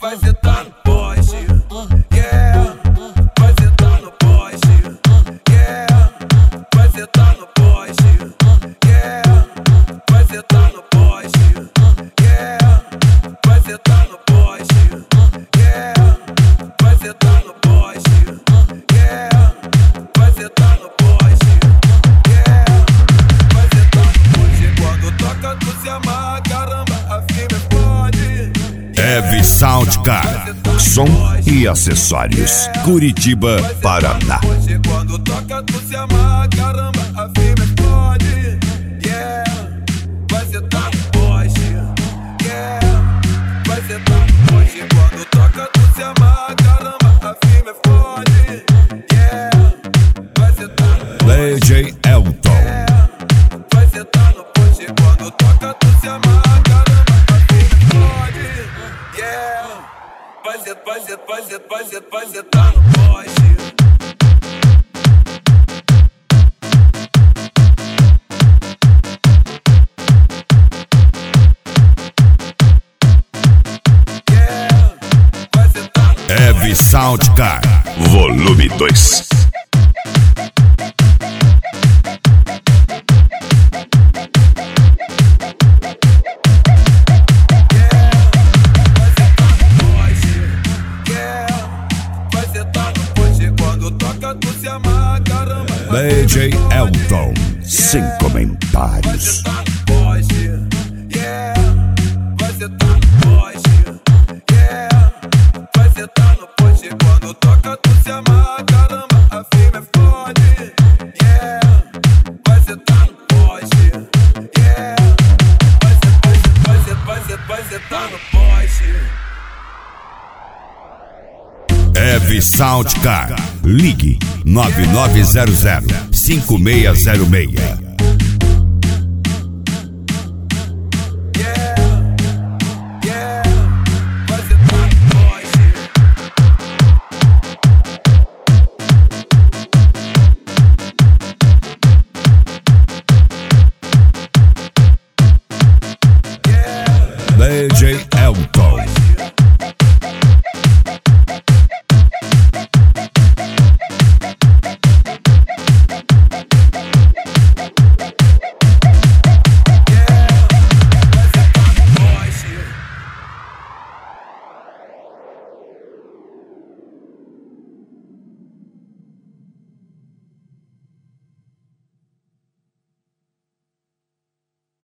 vai sentar no poste, yeah. Vai sentar no poste, yeah. Vai sentar no poste, yeah. Vai sentar no poste, yeah. Vai sentar no poste, yeah. Vai sentar no poste, yeah. Vai sentar no poste, yeah. Vai sentar no poste. Quando toca tu se amarra, caramba, a firma explode. Heavy Soundcar, som e acessórios, Curitiba, Paraná. Quando toca tu se amarra, caramba, a firma explode, yeah. Vai sentar no poste, yeah. Vai sentar no poste. Quando toca tu se amarra, caramba, a firma explode, yeah. Vai sentar no poste, DJ Elton. yeah. Vai sentar no poste. Quando toca tu se amarra, caramba, a firma explode, yeah. Vai sentar no poste. Heavy Soundcar, volume 2. DJ Elton, sem comentários. Vai sentar no poste, yeah. Vai sentar no poste. Quando toca tu se amarra, caramba, a firma explode, yeah. Vai sentar no poste, yeah. Vai sentar no poste. Heavy Soundcar, ligue 9900-5606. DJ Elton.